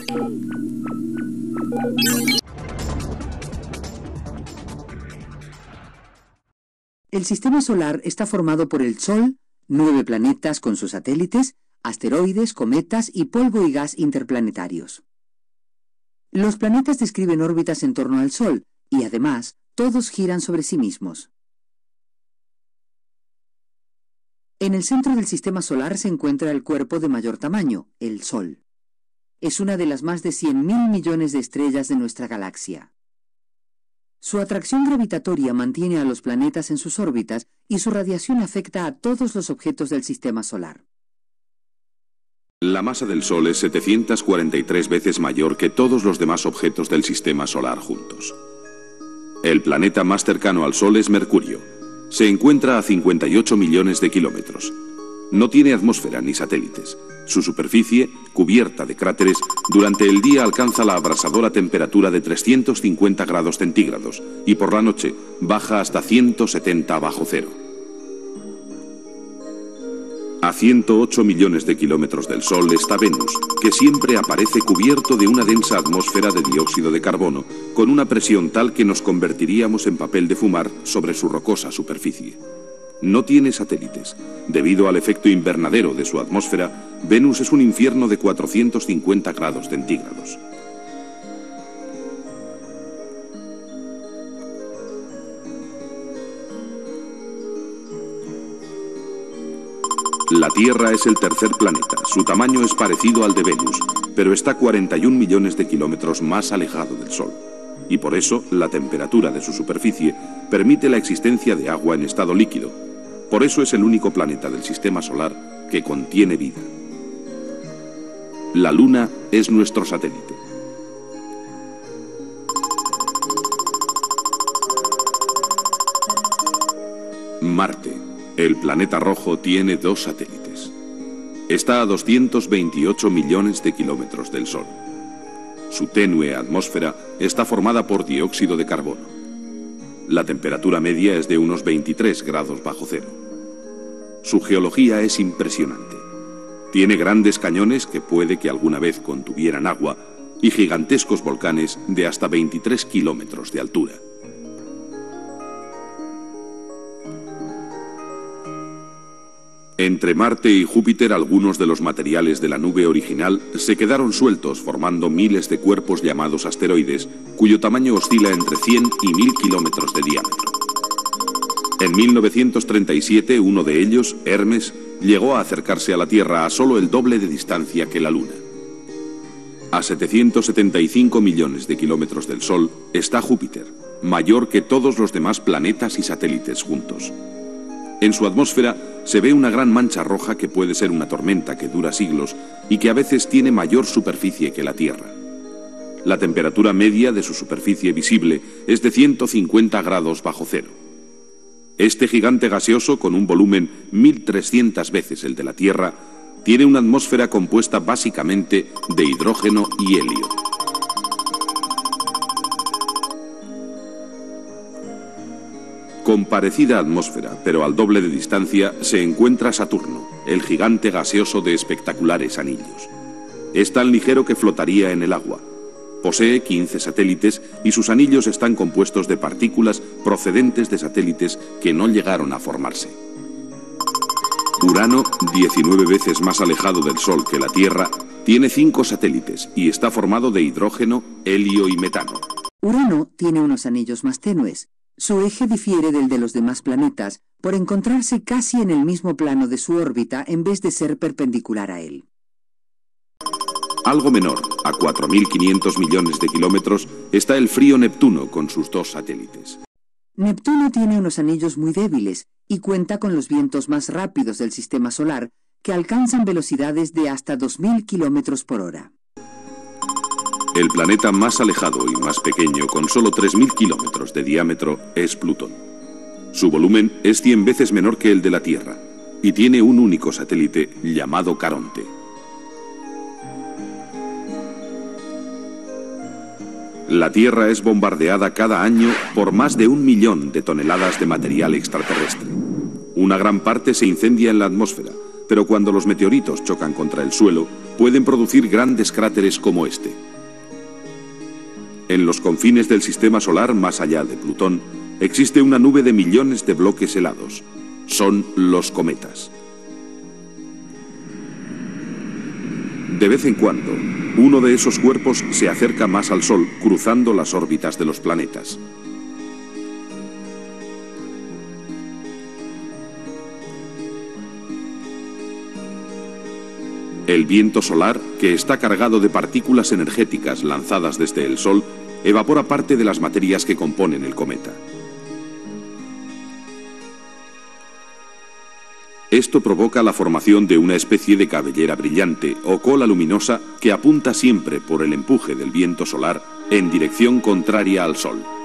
El sistema solar está formado por el Sol, 9 planetas con sus satélites, asteroides, cometas y polvo y gas interplanetarios. Los planetas describen órbitas en torno al Sol y, además, todos giran sobre sí mismos. En el centro del sistema solar se encuentra el cuerpo de mayor tamaño, el Sol. Es una de las más de 100.000 millones de estrellas de nuestra galaxia. Su atracción gravitatoria mantiene a los planetas en sus órbitas y su radiación afecta a todos los objetos del sistema solar. La masa del Sol es 743 veces mayor que todos los demás objetos del sistema solar juntos. El planeta más cercano al Sol es Mercurio. Se encuentra a 58 millones de kilómetros. No tiene atmósfera ni satélites. Su superficie, cubierta de cráteres, durante el día alcanza la abrasadora temperatura de 350 grados centígrados y por la noche baja hasta 170 bajo cero. A 108 millones de kilómetros del Sol está Venus, que siempre aparece cubierto de una densa atmósfera de dióxido de carbono, con una presión tal que nos convertiríamos en papel de fumar sobre su rocosa superficie. No tiene satélites. Debido al efecto invernadero de su atmósfera, Venus es un infierno de 450 grados centígrados. La Tierra es el tercer planeta. Su tamaño es parecido al de Venus, pero está 41 millones de kilómetros más alejado del Sol. Y por eso, la temperatura de su superficie permite la existencia de agua en estado líquido. Por eso es el único planeta del sistema solar que contiene vida. La Luna es nuestro satélite. Marte, el planeta rojo, tiene 2 satélites. Está a 228 millones de kilómetros del Sol. Su tenue atmósfera está formada por dióxido de carbono. La temperatura media es de unos 23 grados bajo cero. Su geología es impresionante. Tiene grandes cañones que puede que alguna vez contuvieran agua y gigantescos volcanes de hasta 23 kilómetros de altura. Entre Marte y Júpiter, algunos de los materiales de la nube original se quedaron sueltos, formando miles de cuerpos llamados asteroides, cuyo tamaño oscila entre 100 y 1000 kilómetros de diámetro. En 1937, uno de ellos, Hermes, llegó a acercarse a la Tierra a solo el doble de distancia que la Luna. A 775 millones de kilómetros del Sol está Júpiter, mayor que todos los demás planetas y satélites juntos. En su atmósfera se ve una gran mancha roja que puede ser una tormenta que dura siglos y que a veces tiene mayor superficie que la Tierra. La temperatura media de su superficie visible es de 150 grados bajo cero. Este gigante gaseoso, con un volumen 1300 veces el de la Tierra, tiene una atmósfera compuesta básicamente de hidrógeno y helio. Con parecida atmósfera, pero al doble de distancia, se encuentra Saturno, el gigante gaseoso de espectaculares anillos. Es tan ligero que flotaría en el agua. Posee 15 satélites y sus anillos están compuestos de partículas procedentes de satélites que no llegaron a formarse. Urano, 19 veces más alejado del Sol que la Tierra, tiene 5 satélites y está formado de hidrógeno, helio y metano. Urano tiene unos anillos más tenues. Su eje difiere del de los demás planetas por encontrarse casi en el mismo plano de su órbita en vez de ser perpendicular a él. Algo menor, a 4.500 millones de kilómetros, está el frío Neptuno con sus 2 satélites. Neptuno tiene unos anillos muy débiles y cuenta con los vientos más rápidos del sistema solar, que alcanzan velocidades de hasta 2.000 kilómetros por hora. El planeta más alejado y más pequeño, con solo 3.000 kilómetros de diámetro, es Plutón. Su volumen es 100 veces menor que el de la Tierra y tiene un único satélite llamado Caronte. La Tierra es bombardeada cada año por más de 1 millón de toneladas de material extraterrestre. Una gran parte se incendia en la atmósfera, pero cuando los meteoritos chocan contra el suelo, pueden producir grandes cráteres como este. En los confines del sistema solar, más allá de Plutón, existe una nube de millones de bloques helados. Son los cometas. De vez en cuando, uno de esos cuerpos se acerca más al Sol, cruzando las órbitas de los planetas. El viento solar, que está cargado de partículas energéticas lanzadas desde el Sol, evapora parte de las materias que componen el cometa. Esto provoca la formación de una especie de cabellera brillante o cola luminosa que apunta siempre por el empuje del viento solar en dirección contraria al Sol.